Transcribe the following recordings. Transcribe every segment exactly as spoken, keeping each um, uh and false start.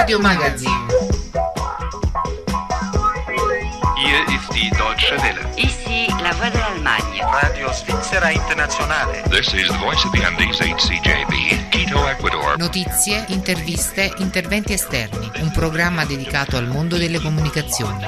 Radio Magazine. Hier ist die Deutsche Welle. Ici la voix de l'Allemagne. Radio Svizzera Internazionale. This is the voice of the Andes H C J B, Quito, Ecuador. Notizie, interviste, interventi esterni. Un programma dedicato al mondo delle comunicazioni.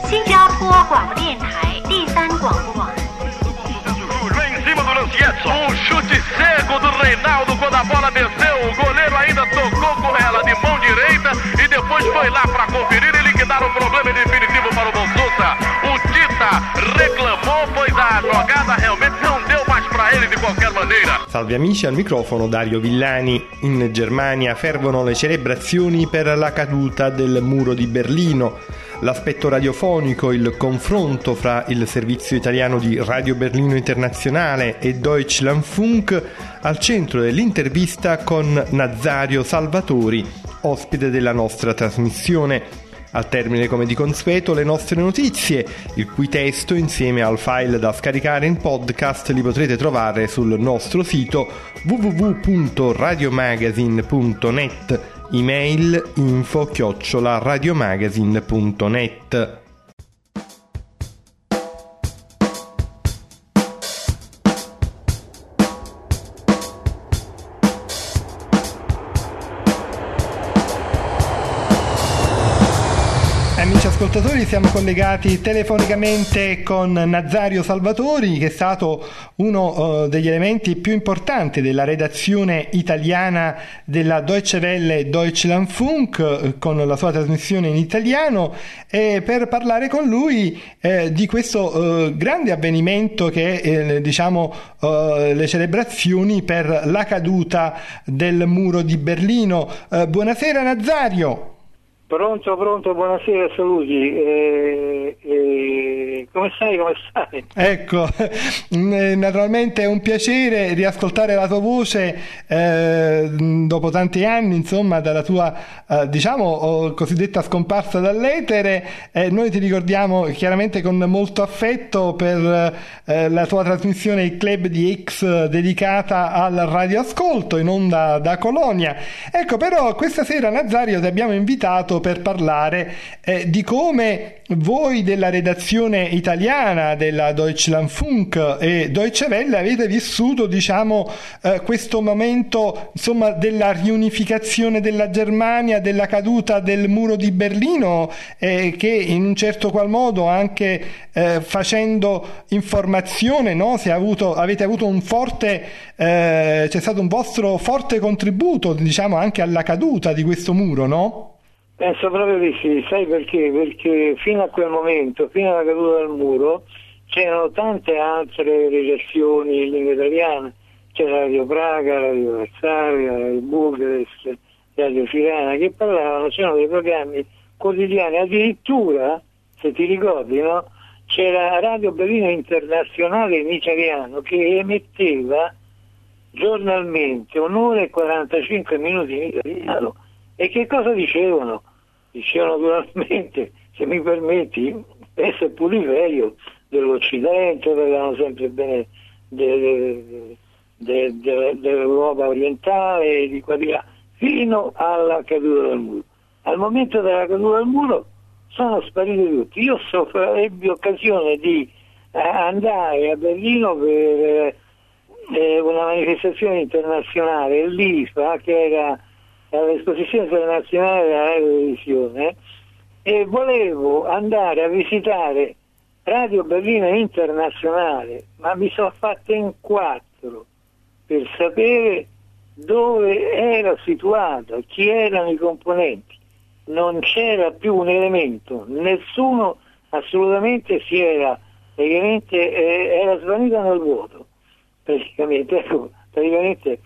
Em cima do Lancietto, um chute cego do Reinaldo quando a bola desceu, o goleiro ainda tocou com ela de mão direita e depois foi lá para conferir e liquidar o problema definitivo para o Bolsonaro. O Tita reclamou, pois a jogada realmente não deu mais para ele de qualquer maneira. Salve amici, al microfono Dario Villani. In Germania fervono le celebrazioni per la caduta del muro di Berlino. L'aspetto radiofonico, il confronto fra il servizio italiano di Radio Berlino Internazionale e Deutschlandfunk al centro dell'intervista con Nazario Salvatori, ospite della nostra trasmissione. Al termine, come di consueto, le nostre notizie, il cui testo insieme al file da scaricare in podcast li potrete trovare sul nostro sito w w w punto radiomagazine punto net, email info chiocciola radiomagazine punto net. Amici ascoltatori, siamo collegati telefonicamente con Nazario Salvatori, che è stato uno uh, degli elementi più importanti della redazione italiana della Deutsche Welle Deutschlandfunk, uh, con la sua trasmissione in italiano, e per parlare con lui eh, di questo uh, grande avvenimento che è eh, diciamo uh, le celebrazioni per la caduta del muro di Berlino. Uh, buonasera Nazario. Pronto, pronto, buonasera, saluti. Eh, eh, come stai, come stai? Ecco, naturalmente è un piacere riascoltare la tua voce eh, dopo tanti anni, insomma, dalla tua, eh, diciamo, cosiddetta scomparsa dall'etere. Eh, noi ti ricordiamo chiaramente con molto affetto per eh, la tua trasmissione Il Club di X dedicata al radioascolto in onda da Colonia. Ecco, però questa sera, Nazario, ti abbiamo invitato per parlare eh, di come voi della redazione italiana della Deutschlandfunk e Deutsche Welle avete vissuto, diciamo, eh, questo momento, insomma, della riunificazione della Germania, della caduta del muro di Berlino, eh, che in un certo qual modo anche eh, facendo informazione, no? Si è avuto, avete avuto un forte eh, c'è stato un vostro forte contributo, diciamo, anche alla caduta di questo muro, no? Penso proprio di sì, sai perché? Perché fino a quel momento, fino alla caduta del muro, c'erano tante altre redazioni in lingua italiana, c'era Radio Praga, Radio Varsavia, Radio Bucarest, Radio Tirana, che parlavano, c'erano dei programmi quotidiani, addirittura, se ti ricordi, no? C'era Radio Berlino Internazionale in italiano che emetteva giornalmente un'ora e quarantacinque minuti in italiano. E che cosa dicevano? Dicevano naturalmente, se mi permetti, questo è il putiferio dell'Occidente, parlavano sempre bene de, de, de, dell'Europa orientale, di qua di là, fino alla caduta del muro. Al momento della caduta del muro sono spariti tutti. Io so, ebbi occasione di eh, andare a Berlino per eh, una manifestazione internazionale, l'I F A, che era all'esposizione internazionale della televisione, e volevo andare a visitare Radio Berlino Internazionale, ma mi sono fatta in quattro per sapere dove era situata, chi erano i componenti. Non c'era più un elemento, nessuno assolutamente si era, praticamente eh, era svanito nel vuoto, praticamente, ecco, praticamente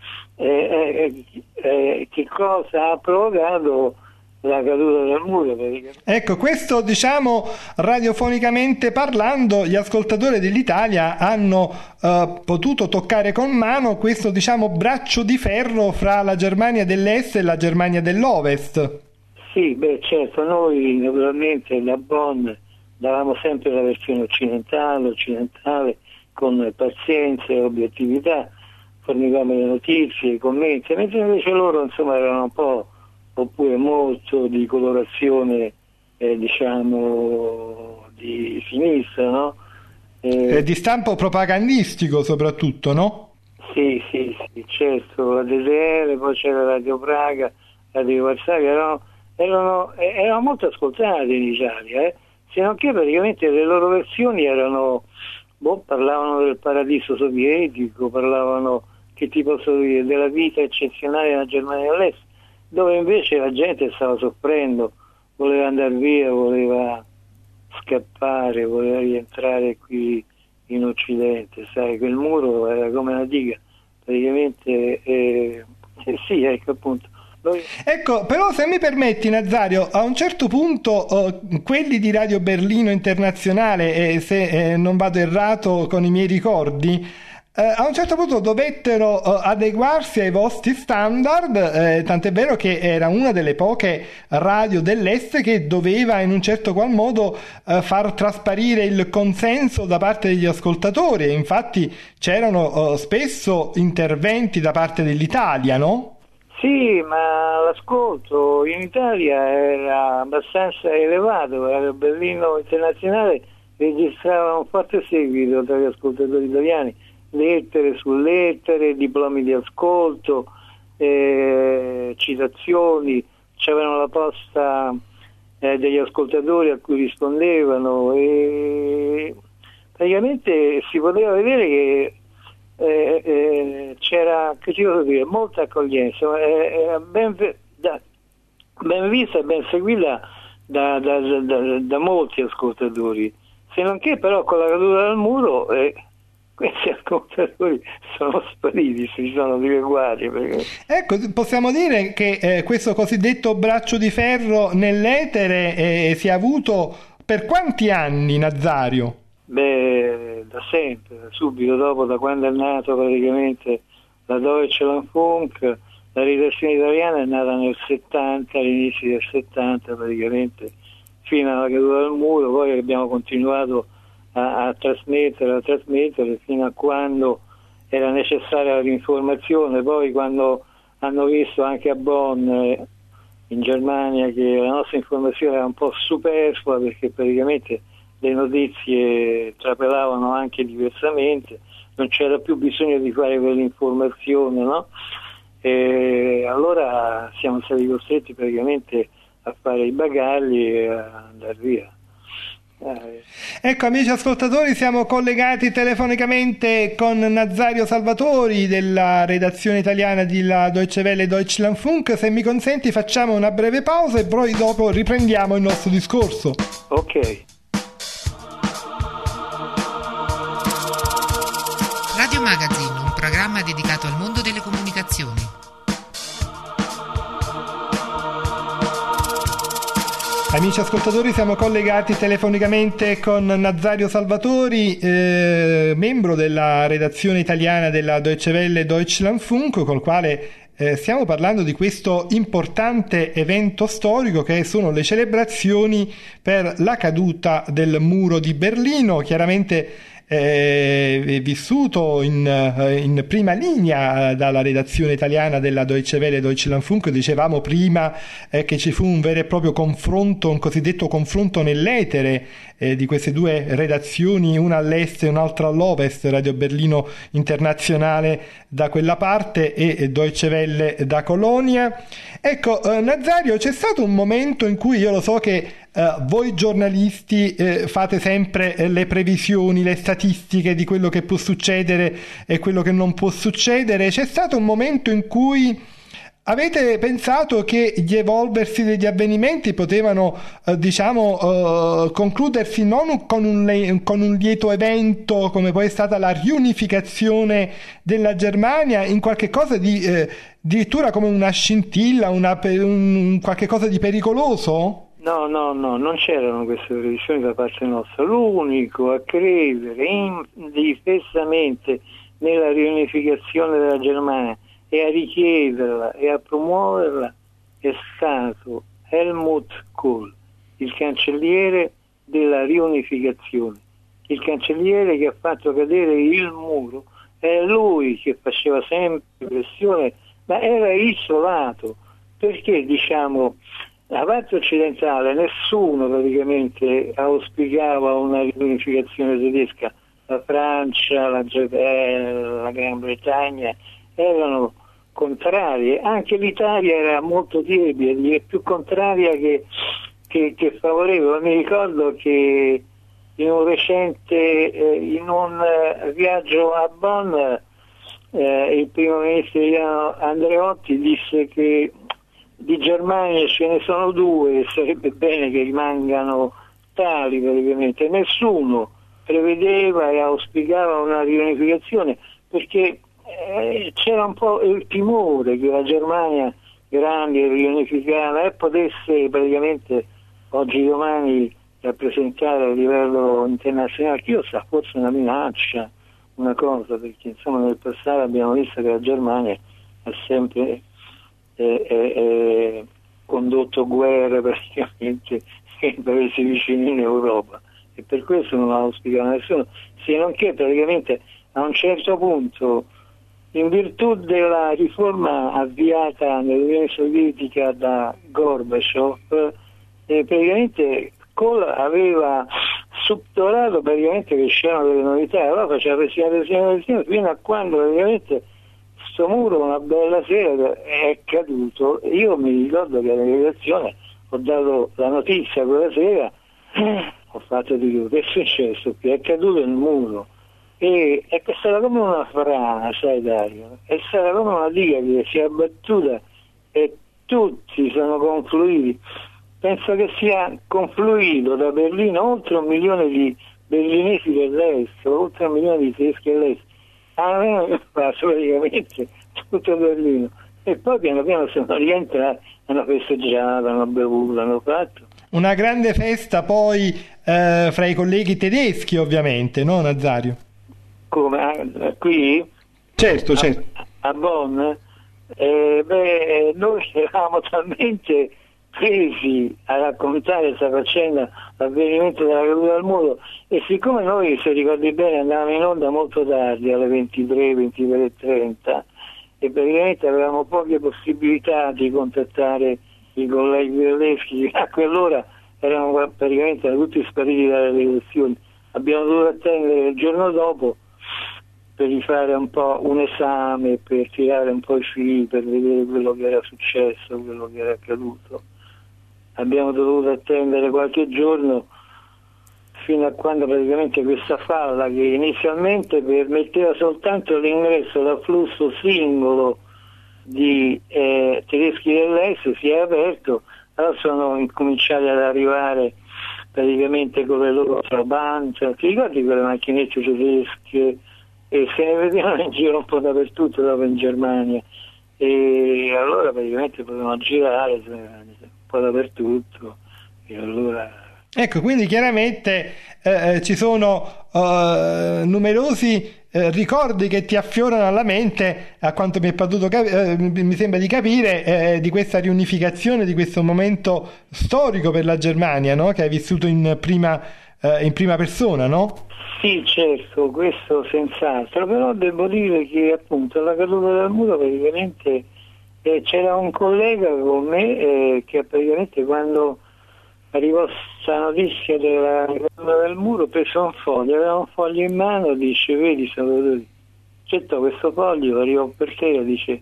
eh, eh, eh, che cosa ha provocato la caduta del muro. Ecco, questo, diciamo, radiofonicamente parlando, gli ascoltatori dell'Italia hanno eh, potuto toccare con mano questo, diciamo, braccio di ferro fra la Germania dell'Est e la Germania dell'Ovest. Sì, beh, certo, noi naturalmente da Bonn davamo sempre la versione occidentale, occidentale con pazienza e obiettività, fornivamo le notizie, i commenti, mentre invece loro, insomma, erano un po' oppure molto di colorazione eh, diciamo di sinistra, no? Eh, eh, di stampo propagandistico soprattutto, no? Sì, sì, sì, certo, la D D R, poi c'era Radio Praga, Radio Varsavia, erano, erano, erano molto ascoltate in Italia, eh? Se non che praticamente le loro versioni erano, boh, parlavano del paradiso sovietico, parlavano, che ti posso dire, della vita eccezionale della Germania dell'Est, dove invece la gente stava soffrendo, voleva andare via, voleva scappare, voleva rientrare qui in Occidente, sai, quel muro era come una diga, praticamente, eh, eh, sì, ecco appunto. Noi... Ecco, però se mi permetti Nazario, a un certo punto eh, quelli di Radio Berlino Internazionale, eh, se eh, non vado errato con i miei ricordi, Eh, a un certo punto dovettero uh, adeguarsi ai vostri standard, eh, tant'è vero che era una delle poche radio dell'Est che doveva in un certo qual modo uh, far trasparire il consenso da parte degli ascoltatori, e infatti c'erano uh, spesso interventi da parte dell'Italia, no? Sì, ma l'ascolto in Italia era abbastanza elevato, Radio Berlino Internazionale registrava un forte seguito tra gli ascoltatori italiani, lettere su lettere, diplomi di ascolto, eh, citazioni, c'avevano la posta eh, degli ascoltatori a cui rispondevano, e praticamente si poteva vedere che eh, eh, c'era, che ci posso dire, molta accoglienza, eh, era ben, da, ben vista e ben seguita da, da, da, da molti ascoltatori, se non che però con la caduta del muro eh, questi ascoltatori sono spariti, si sono dileguati. Perché... Ecco, possiamo dire che eh, questo cosiddetto braccio di ferro nell'etere eh, si è avuto per quanti anni, Nazario? Beh, da sempre, subito dopo, da quando è nato praticamente la Deutschlandfunk, la redazione italiana è nata nel settanta, all'inizio del settanta praticamente, fino alla caduta del muro, poi abbiamo continuato A, a trasmettere, a trasmettere fino a quando era necessaria l'informazione. Poi quando hanno visto anche a Bonn, eh, in Germania, che la nostra informazione era un po' superflua perché praticamente le notizie trapelavano anche diversamente, non c'era più bisogno di fare quell'informazione, no? E allora siamo stati costretti praticamente a fare i bagagli e a andare via. Ecco, amici ascoltatori, siamo collegati telefonicamente con Nazario Salvatori della redazione italiana della Deutsche Welle Deutschlandfunk. Se mi consenti facciamo una breve pausa e poi dopo riprendiamo il nostro discorso. Ok. Radio Magazine, un programma dedicato al mondo delle comunicazioni. Amici ascoltatori, siamo collegati telefonicamente con Nazario Salvatori, eh, membro della redazione italiana della Deutsche Welle Deutschlandfunk, col quale eh, stiamo parlando di questo importante evento storico che sono le celebrazioni per la caduta del muro di Berlino, chiaramente eh, vissuto in, in prima linea dalla redazione italiana della Deutsche Welle Deutschlandfunk. Dicevamo prima eh, che ci fu un vero e proprio confronto, un cosiddetto confronto nell'etere eh, di queste due redazioni, una all'est e un'altra all'ovest, Radio Berlino Internazionale da quella parte e Deutsche Welle da Colonia. Ecco, eh, Nazario, c'è stato un momento in cui, io lo so che Uh, voi giornalisti uh, fate sempre uh, le previsioni, le statistiche di quello che può succedere e quello che non può succedere. C'è stato un momento in cui avete pensato che gli evolversi degli avvenimenti potevano uh, diciamo uh, concludersi non con un, le- con un lieto evento come poi è stata la riunificazione della Germania, in qualche cosa di uh, addirittura come una scintilla, una pe- un qualche cosa di pericoloso? No, no, no, non c'erano queste previsioni da parte nostra. L'unico a credere indifesamente nella riunificazione della Germania e a richiederla e a promuoverla è stato Helmut Kohl, il cancelliere della riunificazione, il cancelliere che ha fatto cadere il muro. È lui che faceva sempre pressione, ma era isolato. perché diciamo la parte occidentale nessuno praticamente auspicava una riunificazione tedesca, la Francia, la, la Gran Bretagna erano contrarie, anche l'Italia era molto tiepida, più contraria che, che, che favorevole. Mi ricordo che in un recente eh, in un eh, viaggio a Bonn eh, il primo ministro italiano Andreotti disse che di Germania ce ne sono due e sarebbe bene che rimangano tali praticamente. Nessuno prevedeva e auspicava una riunificazione perché eh, c'era un po' il timore che la Germania grande riunificata e potesse praticamente oggi domani rappresentare a livello internazionale, chi lo sa, forse una minaccia, una cosa, perché insomma nel passato abbiamo visto che la Germania ha sempre eh, eh, eh, condotto guerre praticamente nei paesi vicini in Europa e per questo non auspicava nessuno, se non che praticamente a un certo punto, in virtù della riforma avviata nell'Unione Sovietica da Gorbaciov, eh, praticamente Kohl aveva subdolato praticamente che c'erano delle novità, allora faceva pressione, pressione, pressione, fino a quando praticamente sto muro una bella sera è caduto. Io mi ricordo che alla redazione ho dato la notizia quella sera, ho fatto di tutto, è successo qui, è caduto il muro e è stata come una frana, sai Dario, è stata come una diga che si è abbattuta e tutti sono confluiti. Penso che sia confluito da Berlino oltre un milione di berlinesi dell'est, oltre un milione di tedeschi dell'est. Hanno fatto praticamente tutto Berlino. E poi piano piano sono rientrati, hanno festeggiato, hanno bevuto, hanno fatto. Una grande festa poi eh, fra i colleghi tedeschi ovviamente, no Nazario? Come? Ah, qui? Certo, certo. A, a Bonn? Eh, beh, noi eravamo talmente presi a raccontare questa faccenda, l'avvenimento della caduta del muro, e siccome noi, se ricordi bene, andavamo in onda molto tardi, alle ventitré, ventitré e trenta, e praticamente avevamo poche possibilità di contattare i colleghi tedeschi, a quell'ora erano praticamente tutti spariti dalle redazioni, abbiamo dovuto attendere il giorno dopo per rifare un po' un esame, per tirare un po' i fili, per vedere quello che era successo, quello che era accaduto. Abbiamo dovuto attendere qualche giorno fino a quando praticamente questa falla, che inizialmente permetteva soltanto l'ingresso d'afflusso singolo di eh, tedeschi dell'est, si è aperto. Allora sono incominciati ad arrivare praticamente con le loro Trabant, ti ricordi quelle macchinette tedesche, e se ne vedevano in giro un po' dappertutto dopo in Germania, e allora praticamente potevano girare un po' dappertutto, e allora ecco, quindi chiaramente eh, ci sono eh, numerosi eh, ricordi che ti affiorano alla mente, a quanto mi è potuto cap- eh, mi sembra di capire, eh, di questa riunificazione, di questo momento storico per la Germania, no? Che hai vissuto in prima, eh, in prima persona, no? Sì, certo, questo senz'altro, però devo dire che appunto alla caduta del muro praticamente eh, c'era un collega con me eh, che praticamente quando arrivò questa notizia della caduta del muro prese un foglio, aveva un foglio in mano, dice: vedi Salvatore, certo questo foglio arrivò per te, dice,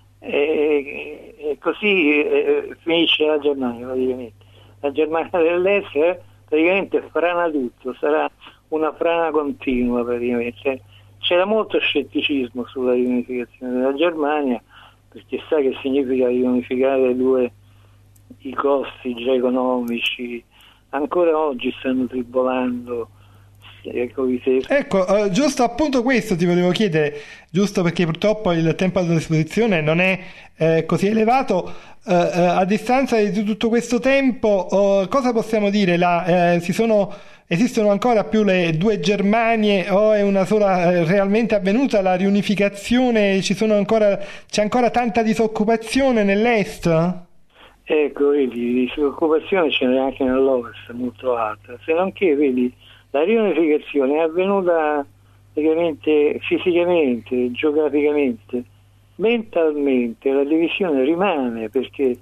e, e così e, finisce la Germania praticamente. La Germania dell'Est eh, praticamente frana tutto, sarà una frana continua praticamente. C'era molto scetticismo sulla riunificazione della Germania, perché sai che significa riunificare due i costi già economici, ancora oggi stanno tribolando. Ecco, uh, giusto appunto questo ti volevo chiedere, giusto perché purtroppo il tempo a disposizione non è eh, così elevato. Uh, uh, a distanza di tutto questo tempo, uh, cosa possiamo dire? La, eh, si sono, esistono ancora più le due Germanie o è una sola eh, realmente avvenuta la riunificazione? Ci sono ancora, c'è ancora tanta disoccupazione nell'est? Ecco, vedi, disoccupazione ce n'è anche nell'ovest, molto alta, se non che vedi la riunificazione è avvenuta praticamente fisicamente, geograficamente, mentalmente la divisione rimane, perché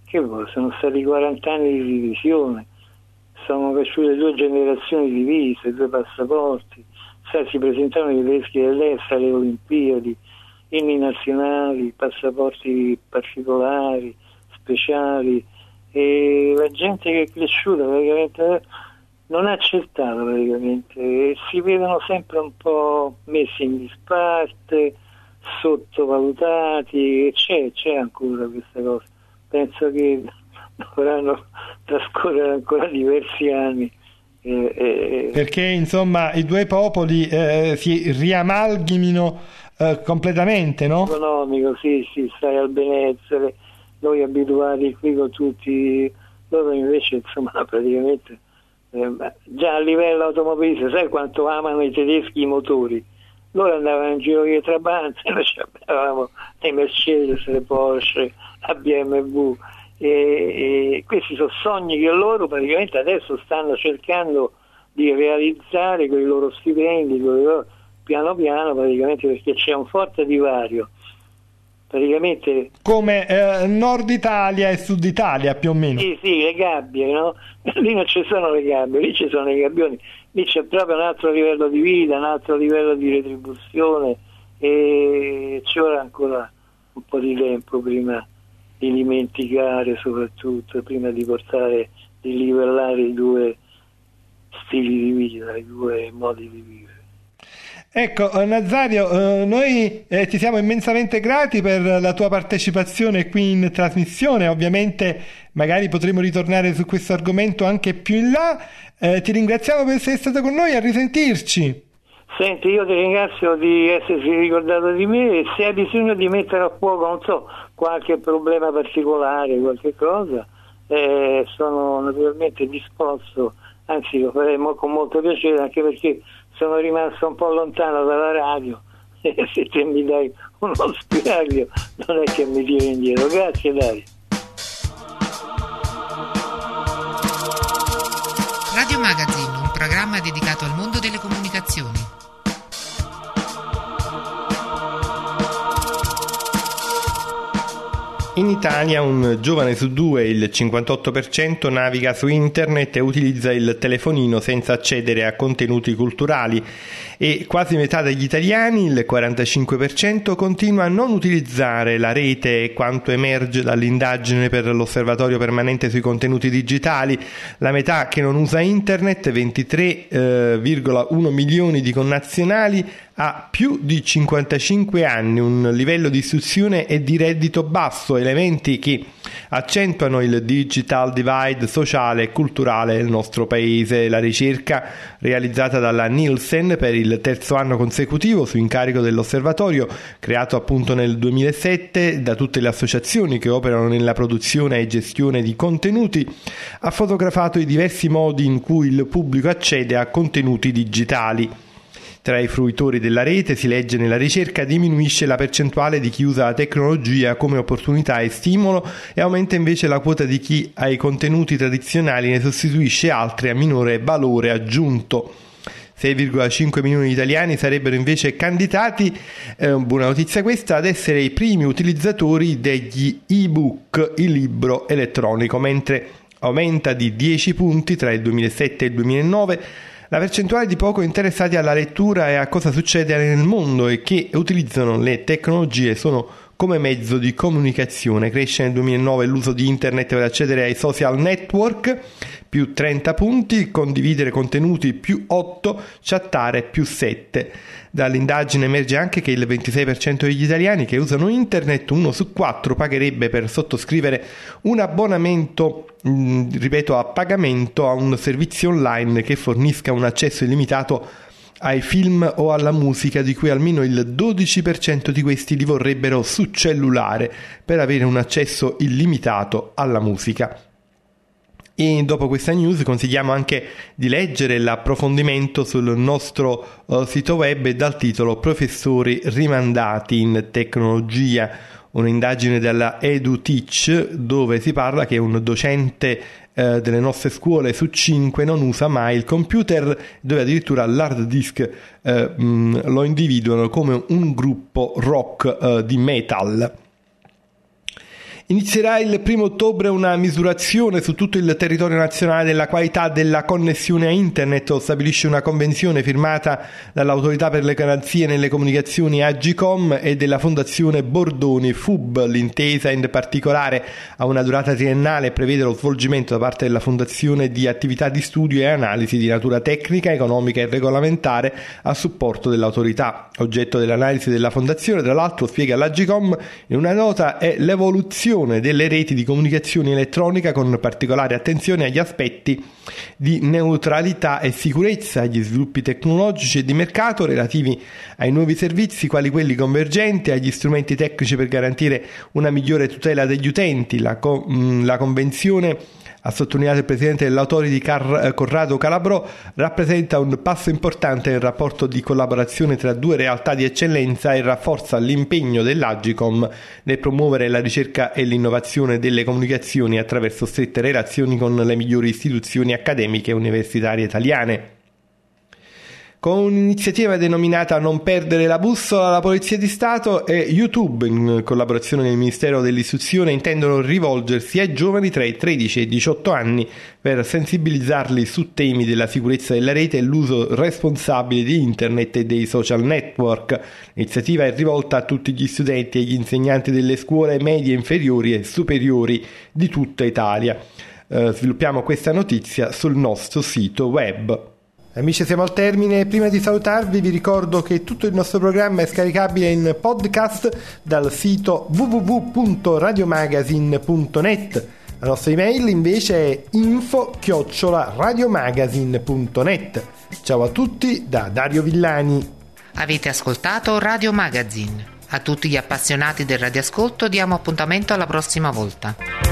che vuoi, sono stati quaranta anni di divisione, sono cresciute due generazioni divise, due passaporti, sai, si presentavano i tedeschi dell'est alle Olimpiadi, inni nazionali, passaporti particolari, speciali, e la gente che è cresciuta praticamente non ha accettato praticamente, e si vedono sempre un po' messi in disparte, sottovalutati, e c'è, c'è ancora questa cosa. Penso che dovranno trascorrere ancora diversi anni. Eh, eh, perché insomma i due popoli eh, si riamalghimino eh, completamente, no? Economico, sì, sì, stai al benessere, noi abituati qui con tutti, loro invece insomma praticamente eh, già a livello automobilistico, sai quanto amano i tedeschi i motori? Loro andavano in giro con i Trabanti, noi avevamo le Mercedes, le Porsche, la B M W, e, e questi sono sogni che loro praticamente adesso stanno cercando di realizzare con i loro stipendi, con i loro, piano piano praticamente, perché c'è un forte divario. Praticamente come eh, Nord Italia e Sud Italia più o meno. Sì, sì, le gabbie, no? Lì non ci sono le gabbie, lì ci sono i gabbioni, lì c'è proprio un altro livello di vita, un altro livello di retribuzione, e ci vorrà ancora un po' di tempo prima di dimenticare, soprattutto prima di portare, di livellare i due stili di vita, i due modi di vivere. Ecco, Nazario, eh, noi eh, ti siamo immensamente grati per la tua partecipazione qui in trasmissione. Ovviamente magari potremo ritornare su questo argomento anche più in là. Eh, ti ringraziamo per essere stato con noi, a risentirci. Senti, io ti ringrazio di essersi ricordato di me, e se hai bisogno di mettere a fuoco, non so, qualche problema particolare, qualche cosa, eh, sono naturalmente disposto, anzi lo faremo con molto piacere, anche perché sono rimasto un po' lontano dalla radio, e se te mi dai uno spiraglio non è che mi tiri indietro. Grazie Dario. Radio Magazine, un programma dedicato al mondo delle comunicazioni. In Italia un giovane su due, il cinquantotto per cento, naviga su internet e utilizza il telefonino senza accedere a contenuti culturali, e quasi metà degli italiani, il quarantacinque per cento, continua a non utilizzare la rete, quanto emerge dall'indagine per l'Osservatorio permanente sui contenuti digitali. La metà che non usa internet, ventitré virgola uno milioni di connazionali, ha più di cinquantacinque anni, un livello di istruzione e di reddito basso, elementi che accentuano il digital divide sociale e culturale nel nostro paese. La ricerca realizzata dalla Nielsen per il terzo anno consecutivo su incarico dell'osservatorio, creato appunto nel duemilasette da tutte le associazioni che operano nella produzione e gestione di contenuti, ha fotografato i diversi modi in cui il pubblico accede a contenuti digitali. Tra i fruitori della rete, si legge nella ricerca, diminuisce la percentuale di chi usa la tecnologia come opportunità e stimolo, e aumenta invece la quota di chi ai contenuti tradizionali ne sostituisce altri a minore valore aggiunto. sei virgola cinque milioni di italiani sarebbero invece candidati, eh, buona notizia questa, ad essere i primi utilizzatori degli e-book, il libro elettronico, mentre aumenta di dieci punti tra il duemilasette e il duemilanove la percentuale di poco interessati alla lettura e a cosa succede nel mondo e che utilizzano le tecnologie sono come mezzo di comunicazione. Cresce nel duemilanove l'uso di internet per accedere ai social network, più trenta punti, condividere contenuti più otto, chattare più sette. Dall'indagine emerge anche che il ventisei per cento degli italiani che usano internet, uno su quattro, pagherebbe per sottoscrivere un abbonamento, mh, ripeto, a pagamento a un servizio online che fornisca un accesso illimitato ai film o alla musica, di cui almeno il dodici per cento di questi li vorrebbero su cellulare per avere un accesso illimitato alla musica. E dopo questa news consigliamo anche di leggere l'approfondimento sul nostro uh, sito web dal titolo Professori rimandati in tecnologia, un'indagine della EduTeach, dove si parla che un docente eh, delle nostre scuole su cinque non usa mai il computer, dove addirittura l'hard disk eh, mh, lo individuano come un gruppo rock eh, di metal. Inizierà il primo ottobre una misurazione su tutto il territorio nazionale della qualità della connessione a internet, lo stabilisce una convenzione firmata dall'Autorità per le garanzie nelle comunicazioni Agcom e della Fondazione Bordoni F U B. L'intesa in particolare ha una durata triennale e prevede lo svolgimento da parte della Fondazione di attività di studio e analisi di natura tecnica, economica e regolamentare a supporto dell'autorità. Oggetto dell'analisi della Fondazione, tra l'altro, spiega l'Agcom in una nota, è l'evoluzione delle reti di comunicazione elettronica con particolare attenzione agli aspetti di neutralità e sicurezza, agli sviluppi tecnologici e di mercato relativi ai nuovi servizi quali quelli convergenti, agli strumenti tecnici per garantire una migliore tutela degli utenti. La, co- la Convenzione, ha sottolineato il presidente dell'Authority Car- Corrado Calabrò, rappresenta un passo importante nel rapporto di collaborazione tra due realtà di eccellenza e rafforza l'impegno dell'Agcom nel promuovere la ricerca e l'innovazione delle comunicazioni attraverso strette relazioni con le migliori istituzioni accademiche e universitarie italiane. Con un'iniziativa denominata Non perdere la bussola, la Polizia di Stato e YouTube, in collaborazione con il Ministero dell'Istruzione, intendono rivolgersi ai giovani tra i tredici e i diciotto anni per sensibilizzarli su temi della sicurezza della rete e l'uso responsabile di internet e dei social network. L'iniziativa è rivolta a tutti gli studenti e gli insegnanti delle scuole medie, inferiori e superiori di tutta Italia. Eh, sviluppiamo questa notizia sul nostro sito web. Amici, siamo al termine. Prima di salutarvi vi ricordo che tutto il nostro programma è scaricabile in podcast dal sito w w w punto radiomagazine punto net. La nostra email invece è info chiocciola radiomagazine punto net. Ciao a tutti da Dario Villani. Avete ascoltato Radio Magazine. A tutti gli appassionati del radioascolto diamo appuntamento alla prossima volta.